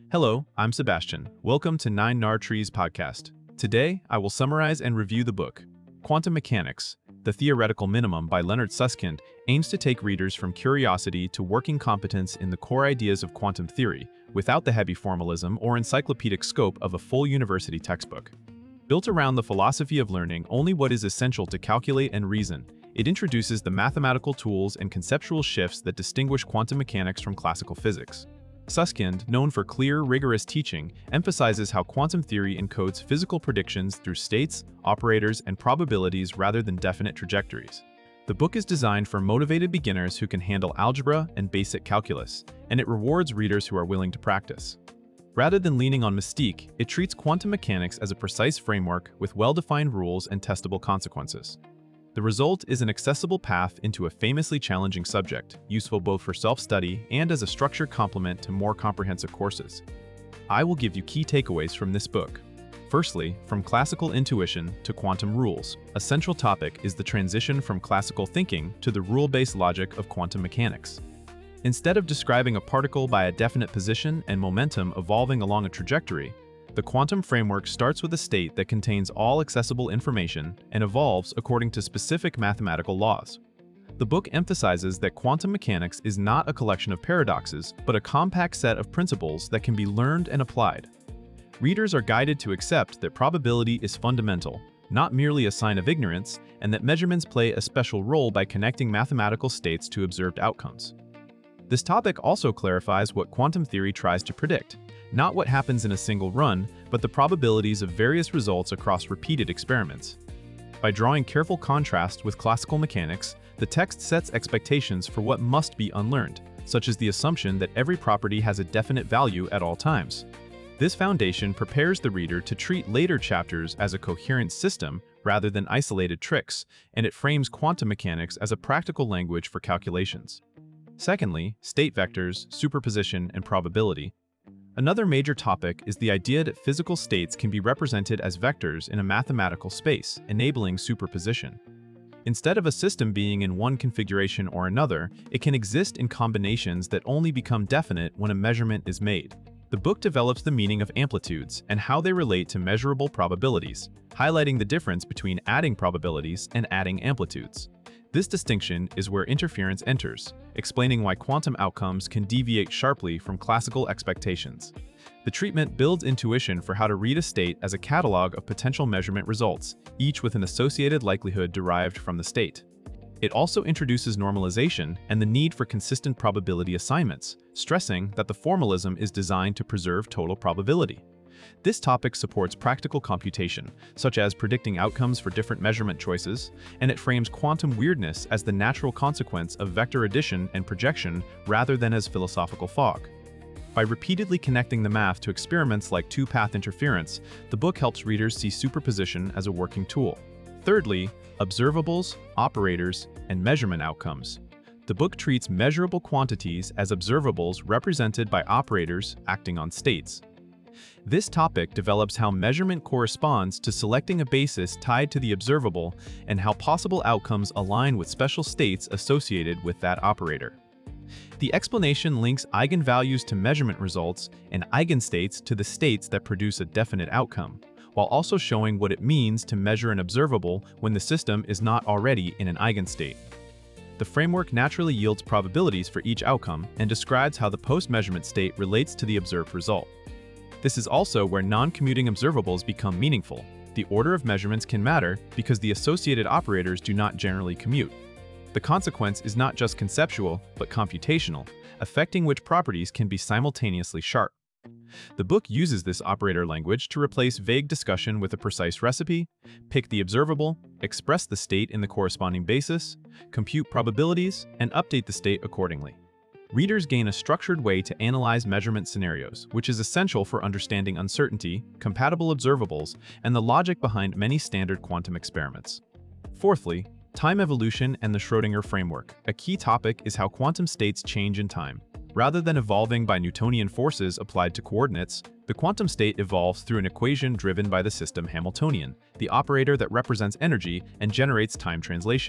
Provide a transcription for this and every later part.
Hello, I'm Sebastian. Welcome to 9nar-Trees podcast. Today, I will summarize and review the book. Quantum Mechanics, The Theoretical Minimum by Leonard Susskind aims to take readers from curiosity to working competence in the core ideas of quantum theory, without the heavy formalism or encyclopedic scope of a full university textbook. Built around the philosophy of learning only what is essential to calculate and reason, it introduces the mathematical tools and conceptual shifts that distinguish quantum mechanics from classical physics. Susskind, known for clear, rigorous teaching, emphasizes how quantum theory encodes physical predictions through states, operators, and probabilities rather than definite trajectories. The book is designed for motivated beginners who can handle algebra and basic calculus, and it rewards readers who are willing to practice. Rather than leaning on mystique, it treats quantum mechanics as a precise framework with well-defined rules and testable consequences. The result is an accessible path into a famously challenging subject, useful both for self-study and as a structured complement to more comprehensive courses. I will give you key takeaways from this book. Firstly, from classical intuition to quantum rules, a central topic is the transition from classical thinking to the rule-based logic of quantum mechanics. Instead of describing a particle by a definite position and momentum evolving along a trajectory, the quantum framework starts with a state that contains all accessible information and evolves according to specific mathematical laws. The book emphasizes that quantum mechanics is not a collection of paradoxes, but a compact set of principles that can be learned and applied. Readers are guided to accept that probability is fundamental, not merely a sign of ignorance, and that measurements play a special role by connecting mathematical states to observed outcomes. This topic also clarifies what quantum theory tries to predict, not what happens in a single run, but the probabilities of various results across repeated experiments. By drawing careful contrast with classical mechanics, the text sets expectations for what must be unlearned, such as the assumption that every property has a definite value at all times. This foundation prepares the reader to treat later chapters as a coherent system rather than isolated tricks, and it frames quantum mechanics as a practical language for calculations. Secondly, state vectors, superposition, and probability. Another major topic is the idea that physical states can be represented as vectors in a mathematical space, enabling superposition. Instead of a system being in one configuration or another, it can exist in combinations that only become definite when a measurement is made. The book develops the meaning of amplitudes and how they relate to measurable probabilities, highlighting the difference between adding probabilities and adding amplitudes. This distinction is where interference enters, explaining why quantum outcomes can deviate sharply from classical expectations. The treatment builds intuition for how to read a state as a catalog of potential measurement results, each with an associated likelihood derived from the state. It also introduces normalization and the need for consistent probability assignments, stressing that the formalism is designed to preserve total probability. This topic supports practical computation, such as predicting outcomes for different measurement choices, and it frames quantum weirdness as the natural consequence of vector addition and projection rather than as philosophical fog. By repeatedly connecting the math to experiments like two-path interference, the book helps readers see superposition as a working tool. Thirdly, observables, operators, and measurement outcomes. The book treats measurable quantities as observables represented by operators acting on states. This topic develops how measurement corresponds to selecting a basis tied to the observable and how possible outcomes align with special states associated with that operator. The explanation links eigenvalues to measurement results and eigenstates to the states that produce a definite outcome, while also showing what it means to measure an observable when the system is not already in an eigenstate. The framework naturally yields probabilities for each outcome and describes how the post-measurement state relates to the observed result. This is also where non-commuting observables become meaningful. The order of measurements can matter because the associated operators do not generally commute. The consequence is not just conceptual, but computational, affecting which properties can be simultaneously sharp. The book uses this operator language to replace vague discussion with a precise recipe, pick the observable, express the state in the corresponding basis, compute probabilities, and update the state accordingly. Readers gain a structured way to analyze measurement scenarios, which is essential for understanding uncertainty, compatible observables, and the logic behind many standard quantum experiments. Fourthly, time evolution and the Schrödinger framework. A key topic is how quantum states change in time. Rather than evolving by Newtonian forces applied to coordinates, the quantum state evolves through an equation driven by the system Hamiltonian, the operator that represents energy and generates time translation.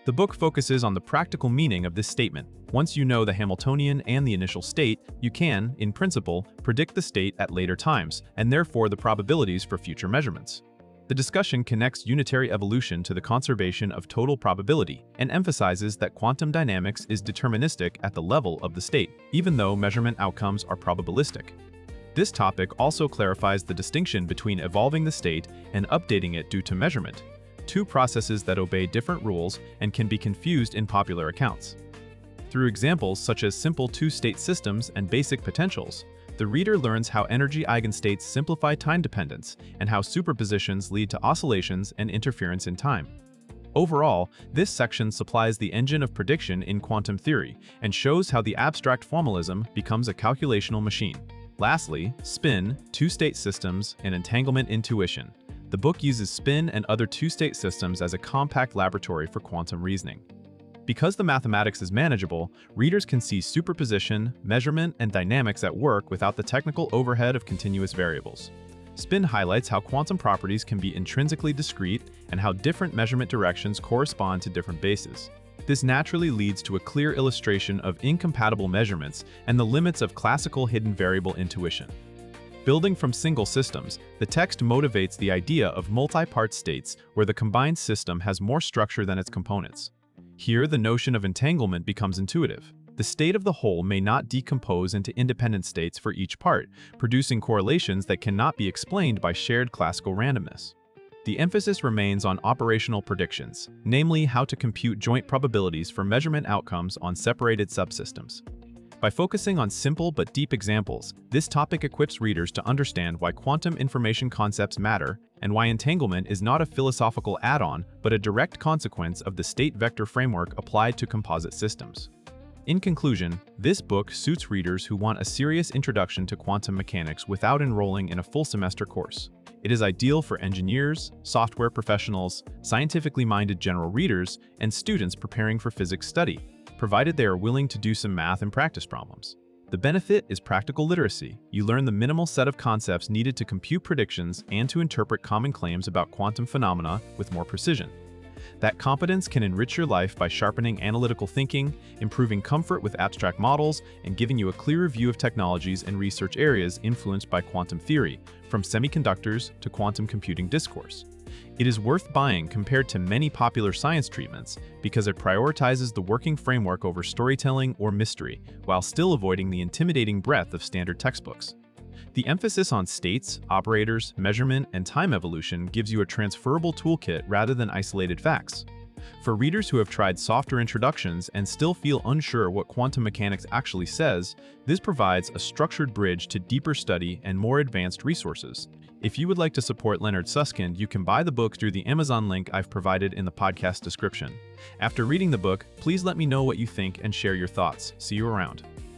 The book focuses on the practical meaning of this statement. Once you know the Hamiltonian and the initial state, you can, in principle, predict the state at later times, and therefore the probabilities for future measurements. The discussion connects unitary evolution to the conservation of total probability and emphasizes that quantum dynamics is deterministic at the level of the state, even though measurement outcomes are probabilistic. This topic also clarifies the distinction between evolving the state and updating it due to measurement, two processes that obey different rules and can be confused in popular accounts. Through examples such as simple two-state systems and basic potentials, the reader learns how energy eigenstates simplify time dependence and how superpositions lead to oscillations and interference in time. Overall, this section supplies the engine of prediction in quantum theory and shows how the abstract formalism becomes a calculational machine. Lastly, spin, two-state systems, and entanglement intuition. The book uses spin and other two-state systems as a compact laboratory for quantum reasoning. Because the mathematics is manageable, readers can see superposition, measurement, and dynamics at work without the technical overhead of continuous variables. Spin highlights how quantum properties can be intrinsically discrete and how different measurement directions correspond to different bases. This naturally leads to a clear illustration of incompatible measurements and the limits of classical hidden variable intuition. Building from single systems, the text motivates the idea of multi-part states where the combined system has more structure than its components. Here, the notion of entanglement becomes intuitive. The state of the whole may not decompose into independent states for each part, producing correlations that cannot be explained by shared classical randomness. The emphasis remains on operational predictions, namely how to compute joint probabilities for measurement outcomes on separated subsystems. By focusing on simple but deep examples, this topic equips readers to understand why quantum information concepts matter and why entanglement is not a philosophical add-on but a direct consequence of the state vector framework applied to composite systems. In conclusion, this book suits readers who want a serious introduction to quantum mechanics without enrolling in a full semester course. It is ideal for engineers, software professionals, scientifically minded general readers, and students preparing for physics study, provided they are willing to do some math and practice problems. The benefit is practical literacy. You learn the minimal set of concepts needed to compute predictions and to interpret common claims about quantum phenomena with more precision. That competence can enrich your life by sharpening analytical thinking, improving comfort with abstract models, and giving you a clearer view of technologies and research areas influenced by quantum theory, from semiconductors to quantum computing discourse. It is worth buying compared to many popular science treatments because it prioritizes the working framework over storytelling or mystery, while still avoiding the intimidating breadth of standard textbooks. The emphasis on states, operators, measurement, and time evolution gives you a transferable toolkit rather than isolated facts. For readers who have tried softer introductions and still feel unsure what quantum mechanics actually says, this provides a structured bridge to deeper study and more advanced resources. If you would like to support Leonard Susskind, you can buy the book through the Amazon link I've provided in the podcast description. After reading the book, please let me know what you think and share your thoughts. See you around.